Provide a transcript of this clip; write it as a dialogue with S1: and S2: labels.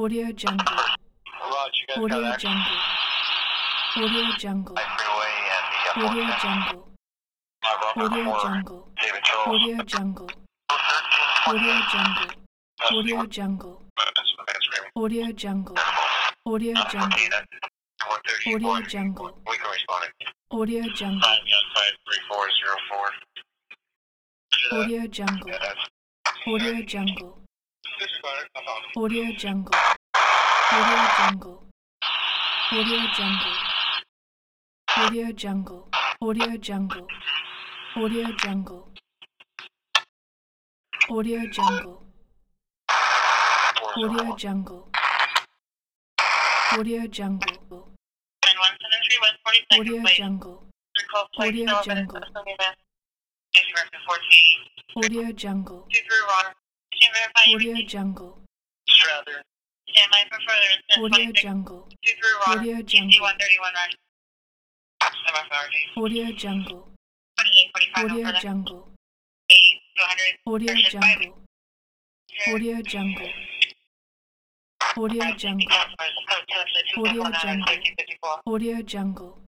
S1: Audio Jungle.
S2: Roger, you guys
S1: Audio
S2: got action.
S1: Jungle. Audio Jungle.
S2: Freeway and the
S1: Audio Jungle. Audio Jungle.
S2: David Charles.
S3: Oh,
S1: Audio Jungle. Audio Jungle. Audio Jungle. Audio Jungle. Audio Jungle. Audio Jungle. Audio Jungle.
S2: We can respond.
S1: Audio Jungle.
S2: 53404.
S1: Audio Jungle. Audio Jungle. Audio Jungle. Audio Jungle. Audio Jungle. Audio Jungle. Audio Jungle. Audio Jungle. Audio Jungle. Audio Jungle. Audio Jungle.
S4: 9173 West 42nd
S1: Audio
S4: Place.
S1: Jungle.
S4: Recall flight
S1: Audio
S4: still
S1: Jungle.
S4: Director 14.
S1: Audio Jungle.
S4: 2 through Ron. Can you verify your
S1: Audio
S4: receipt?
S1: Jungle.
S4: Strother. Stand by for further incident.
S1: Audio
S4: 26.
S1: Jungle.
S4: 2 through Ron.
S1: Audio
S4: DC
S1: Jungle.
S4: 131 right. MFRD.
S1: Audio Jungle.
S4: 2845
S1: Audio
S4: over
S1: Jungle.
S4: 8 to 100.
S1: Audio
S4: Version five.
S1: Jungle. Audio Jungle. Audio Jungle. Audio Jungle. Audio Jungle.